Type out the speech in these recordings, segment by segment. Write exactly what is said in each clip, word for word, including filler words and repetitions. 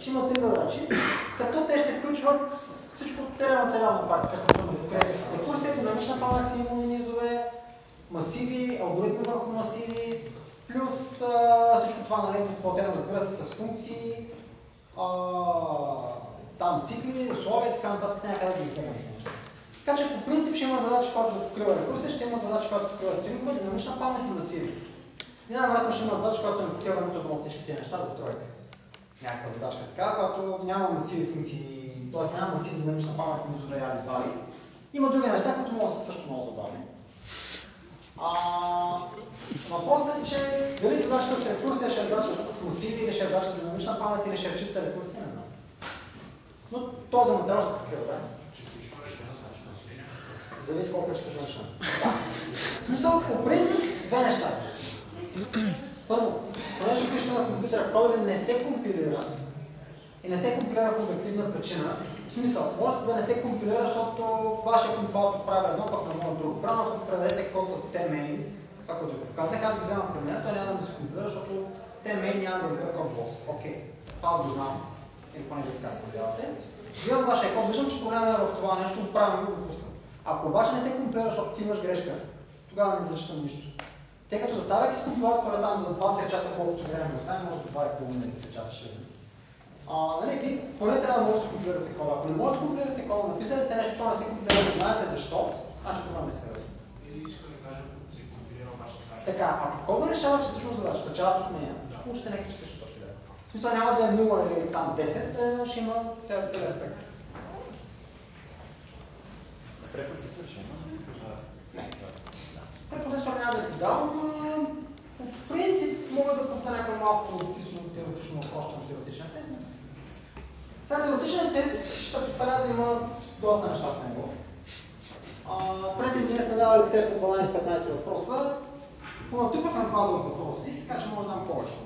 ще има три задачи, като те ще включват всичко от целия материал на практика, ще се подкрепя. Рекурсия, динамична памет, символни низове, масиви, алгоритми върху масиви, плюс а, всичко това, нали, платено, разбира се, с функции, а, там цикли, условия и така нататък, някъде да ги изтегнем. Така че по принцип ще има задача, която да покрива рекурсия, ще има задача, която покрива стрингове, динамична памет и масиви. И най-вероятно ще има задача, която не покрива нито едно от всички тези неща за тройка. Някаква задачка така, която няма масиви функции, т.е. няма масиви динамична памет, низове и вали. Има други неща, които могат да са също много забавни. А, въпросът е, че дали задачата с рекурсия ще е задача с масиви, или ще е задача с динамична памет, или ще е чиста рекурсия, не знам. Но този материал ще се покрива, да? Зависи колко ще ще решена. Да. В смисъл, по принцип, две неща. Първо, понеже пишете на компютъра, кодът не се компилира и не се компилира по обективна причина. В смисъл, може да не се компилира, защото вашия компилатор прави едно, пък на моят друго. Правилно, ако предадете код с тмейн, това, което ви показах, аз го вземам при мен, той няма да ми се компилира, защото тмейн няма да разбира код бокс. Окей, това аз го знам. Или поне да така се надявате. Взимам вашия код, виждам, че проблема е в това нещо, правилно го допускам. Ако обаче не се компилира, защото ти имаш грешка, тогава не зачитам нищо. Тъй като заставяйки с компилатора там за два-три часа, колкото време оставим, може да два и половина три часа ще видим. Нали, ви поне трябва да може да се компилирате кода. Ако не може да се компилирате кода, написали сте нещо, то не се компилира, не знаете защо, значи проблем е сериозен. Или иска да кажа, ако се компилира, обаче да кажа. Така, ако кода решава частично задачата, част от нея, ще получите някакви частични точки. В смисъл няма да е нула или там десет, ще има целият спектър. Препроцесор ще има? Не. Препроцесор няма да ви дам, но по принцип мога да пусна някакъв малко теоретично, теоретично въпрос на теоретичен тест. Сега теоретичен тест ще се постаря да има доста неща с него. Преди ние сме давали тест за дванайсет-петнайсет въпроса. Понатипахме база от въпроси, така че може да дам повече.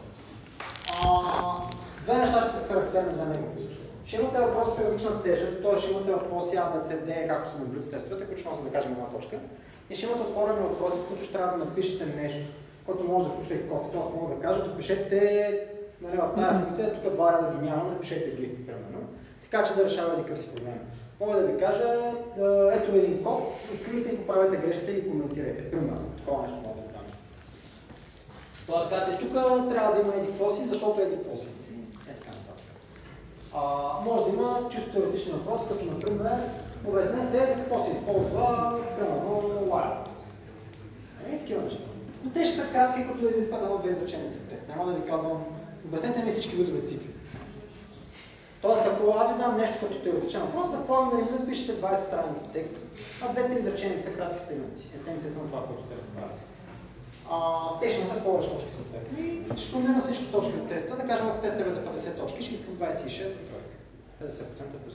Две неща ще се характерни за него. Ще имате въпроси с теоретична тежест, т.е. ще имате въпроси А, Б, С, Д, както се на блиц тестовете, които ще може да кажем една точка. И ще имате отворени въпроси, в които ще трябва да напишете нещо, което може да включва и код. Тоест мога да кажа, допишете, нали, в тази функция, тук два ряда ги няма, напишете ги, примерно. Така че да решава един къв си проблем. Мога да ви кажа, ето един код, открийте и поправете грешките и коментирайте. Примерно, такова нещо мога да ви кажа. Тоест, казвате, тук трябва да има еди какво си, защото еди какво си. Е така нататък. А, може да има чисто теоретични въпроси, като например, обяснете за какво се използва, примерно, while. И такива неща. Но те ще са кратки, като да изискват едно две изречения за текст. Няма да ви казвам, обяснете ми всички видове цикли. Тоест, ако аз ви дам нещо като теоретичен въпрос, предполагам да не напишете двайсет страници текст, а две-три изречения са кратки стегнати. Есенцията на това, което сте разбрали. Те ще носят повече точки съответно. И ще сумирам всички точки от теста. Да кажем, ако теста е за петдесет точки, ще искам двайсет и шест за тройка. петдесет процента плюс.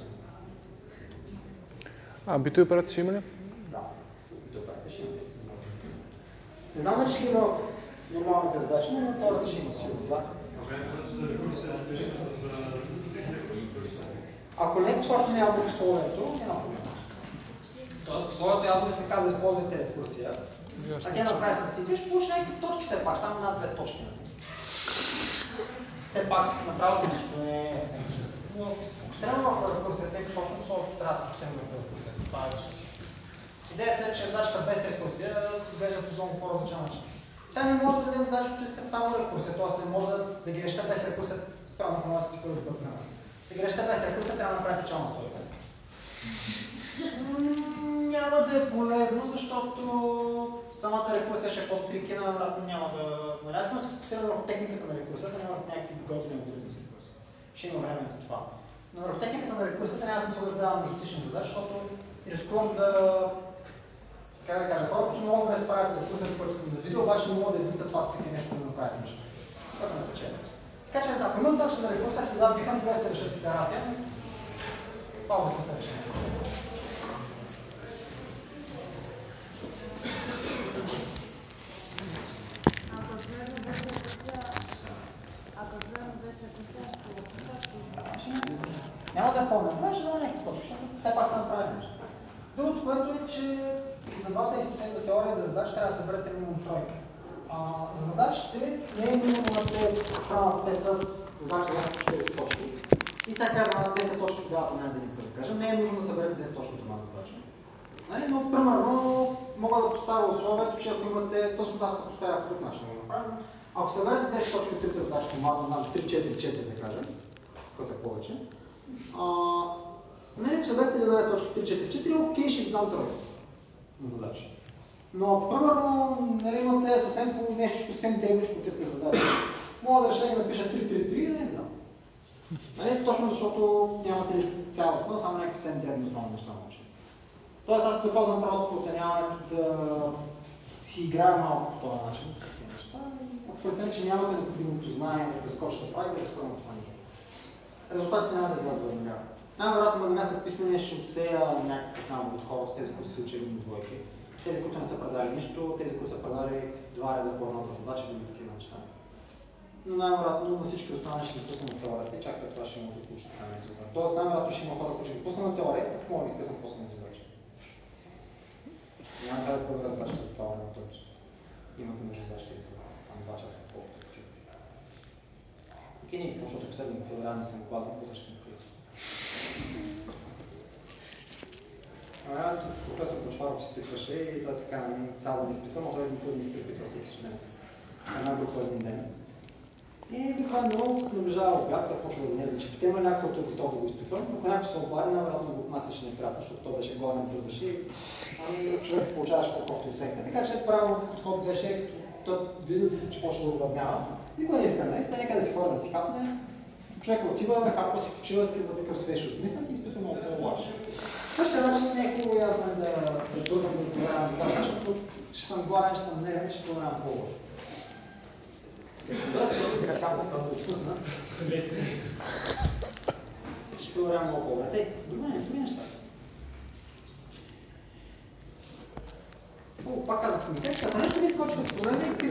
А битови операции ще има ли? Да, битови операции ще има десет. Не знам дали ще ги има в нормалните задачи, но това ще има сигурно. Да. Ако не посочно няма в условието, няма проблем. Тоест, условието явно ви се казва, използвайте рекурсия. А тя направи с цикли, ще получи някакви точки все пак, там над две точки. Все пак, направо си нещо, не е съвсем същото. Но фокусирано върху рекурсията, тъй като точно условието трябва да се фокусираме върху рекурсията. Това е защото. Идеята е, че задачата без рекурсия изглежда по много по-различен начин. Сега не може да дадем задача, които искат само рекурсия, т.е. не може да, да ги решите без рекурсия, правилно в анализите, които да бъдат. Да ги решите без рекурсия, трябва да направи печална стойка. Няма да е полезно, защото самата рекурсия ще е по-трики, но няма да... Аз съм се фокусиран върху техниката на рекурсията, не върху някакви готини алгоритми за рекурсия. Ще има време за това. Но върху техниката на рекурсията няма да съм да давам екзотични задачи, защото рискувам да... Как да кажа, хора, които много добре справят с рекурсията, които съм да видя, обаче не могат да измислят това трики нещо да направят нещо. Това не печеля. Така че, ако има задача за рекурсия, ще да биха добре да се решат с итерация. Това е обясността решение. Няма да е помня, но ще дам някакви точки, защото все пак са направили нещо. Другото, което е, че за двата изпитания за теория за задачи трябва да съберете минимум тройка. За задачите не е минимум на те, те са задачи за четирийсет точки. сега казвам десет точки в давате на единица, да кажем. Не е нужно да съберете десет точки от една задача. Нали? Но, примерно, мога да поставя условието, че ако имате, точно да се поставя по друг начин да го направим. Ако съберете десет точки от трите задачи, на три четири четири, да кажем, което е повече, а, нали, ако съберете деветнайсет точки три четири четири, окей, ще ви дам тройка на задача. Но ако, примерно, нали, имате съвсем по нещо, съвсем дребничко от трите задачи, мога да реша да напиша три три три и да не ви дам. Нали, точно защото нямате нищо цялостно, само някакви съвсем дребни основни неща научи. Тоест аз се запазвам правото по оценяването да си играя малко по този начин с тези неща. Ако преценя, че нямате необходимото знание да прескочите прави, да разходим това ниво. Резултатите няма да излязат веднага. Най-вероятно на място писмения ще отсея някакъв набор от хората, тези, които са учили едни двойки, тези, които не са предали нищо, тези, които са предали два реда по едната задача, или такива неща. Но най-вероятно на всички останали ще ги пусна на теорията и чак след това ще може да получите тази резултат. Тоест най-вероятно ще има хора, които ще ги пусна на теория, пък мога да ги скъсам после на задача. Няма как да проверя задачата за това време, което имате нужда защита. Там два часа по-колкото почивате. Окей, не искам, защото ако седем проверявам, не съм гладен, после ще съм крив. Тук професор Бочваров изпитваше и той така цял да не изпитва, но той един път не изпитва всеки студент. Една група един ден. И буквално наближава обяд, той почва да го нервичи. Питаме някой, който е готов да го изпитва, но ако някой се обади, най-вероятно го отнасяше неприятно, защото той беше гладен, бързаше и ами, човек получаваше по-колкото оценка. Така че правилното подход беше, той види, че почва да го обладнява. Никой не иска, не, те нека да си хора да си хапне. Човек отива, хапва си, почива си, да такъв свеж усмихнат и изпитва много по-лаш. Същия начин не е хубаво аз да бързам да проверявам задача, защото ще съм гладен, ще съм нервен, ще проверявам по-лошо. Ще проверявам много по-добре. Те, други неща. О, пак казах ми, ако нещо ви скочи от проблема и